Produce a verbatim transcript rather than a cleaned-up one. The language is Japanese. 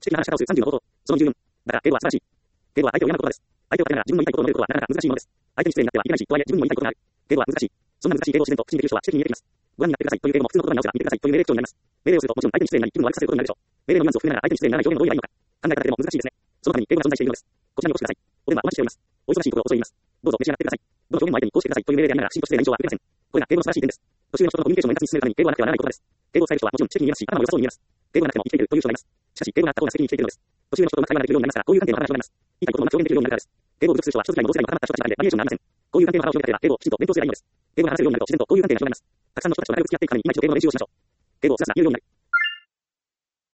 知的な話し方をするさんじゅうの方法。その十分。だから、敬語は素晴らしい。敬語は相手を敬う言葉です。相手を立てながら自分の言いたいことを述べることはなかなか難しいものです。相手に失礼になってはいけないし、とはいえ自分にも言いたいことがある。敬語は難しい。そんな難しい敬語を自然と口にできる人は知的に見えてきます。ご覧になってくださいという敬語も普通の言葉に直せば見てくださいという命令口調になります。命令をするともちろん相手に失礼になり気分を悪くさせることになるでしょう。命令のニュアンスを含めながら相手に失礼にならない表現をどう言えばいいのか。考え方でも難しいですね。そのために敬語が存在しているのです。こちらにお越しください。お電話お待ちしております。お忙しいところを遅います。どうぞ召し上がってください。どの表現も相手にこうしてくださいという命令でありながら、きちんと失礼な印象は受けません。これが敬語の素晴らしい点です。年上の人とのコミュニケーションを円滑に進めるために敬語はなくてはならない言葉です。敬語を伝える人はもちろん知的に見えますし、頭も良さそうに見えます。敬語がなくても生きていけるという人がいます。しかし、敬語があった方が責任に生きているのです。年上の人とうまく会話ができるようになりますから、こういう観点の話をなります。言いたいことをうまく表現できるようになるからです。敬語を侮辱する人は人使いも同世代も固まった人たちばかりでバリエーションがありません。こういう観点の腹を広げて敬語をきちんと勉強すればいいのです。敬語が話せるようになると自然とこういう観点が広がります。たくさんの人たちと仲良く付き合っていくために今一度敬語の練習をしましょう。敬語をスラスラ言うようになる。